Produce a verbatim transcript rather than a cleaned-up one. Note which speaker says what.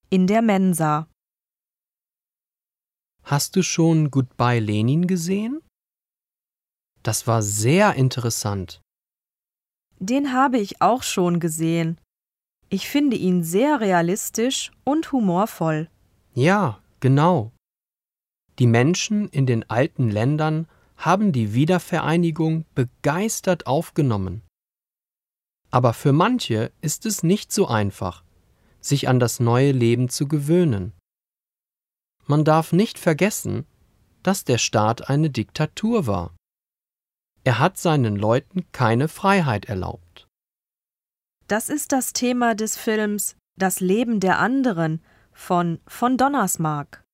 Speaker 1: In der Mensa.
Speaker 2: Hast du schon Goodbye Lenin gesehen? Das war sehr interessant.
Speaker 1: Den habe ich auch schon gesehen. Ich finde ihn sehr realistisch und humorvoll.
Speaker 2: Ja, genau. Die Menschen in den alten Ländern haben die Wiedervereinigung begeistert aufgenommen. Aber für manche ist es nicht so einfach, sich an das neue Leben zu gewöhnen. Man darf nicht vergessen, dass der Staat eine Diktatur war. Er hat seinen Leuten keine Freiheit erlaubt.
Speaker 1: Das ist das Thema des Films Das Leben der anderen von von Donnersmarck.